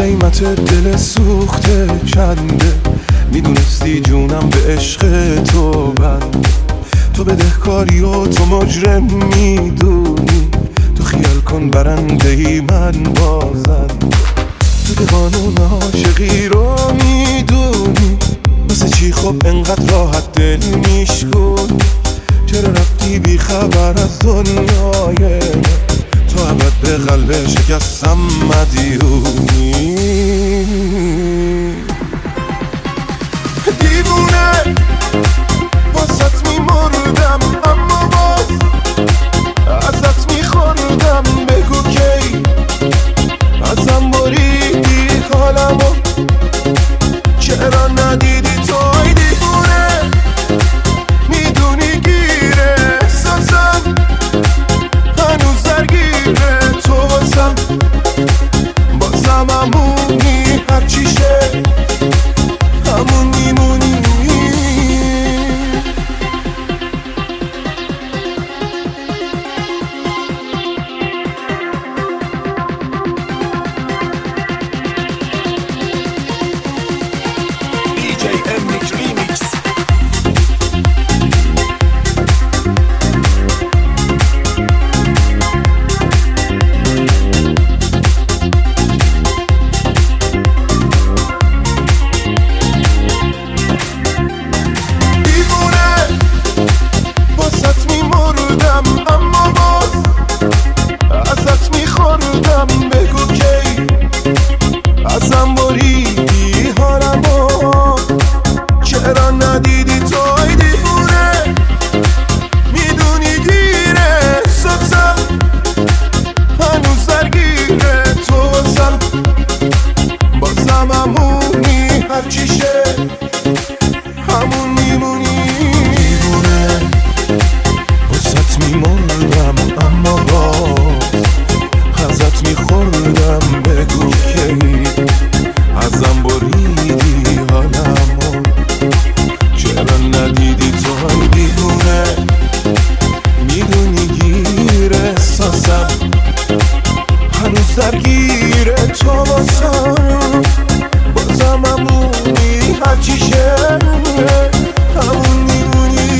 قیمت دل سوخته چنده، میدونستی جونم به عشق تو بنده. تو بدهکاری و تو مجرم میدونی، تو خیال کن برنده ای من بازنده. تو که قانون عاشقی رو میدونی، واسه چی خب انقدر راحت دل میشکنی؟ چرا رفتی بی خبر از دنیای من؟ تو ابد به قلب شکستم مدیونی. دیوونه واسط میمردم، اما باز ازت میخوردم. بگو کی ازم بریدی حالمو، چرا ندیدی توی؟ دیوونه میدونی گیره احساسم، هنوز درگیره تو واسم. بازم همونی، هرچی شه همون میمونی. بگو کی ازم بریدی حالمو، چرا ندیدی توی؟ دیوونه میدونی گیره احساسم، هنوز درگیره تو واسم. بازم همونی، هرچی شه همون میمونی. دیوونه واسط میمردم، اما باز ازت میخوردم. بگو کی ازم بریدی حالمو، چرا ندیدی توی؟ دیوونه میدونی گیر احساسم، هنوز درگیره تو واسم. بازم همونی، هرچی شه همون میمونی.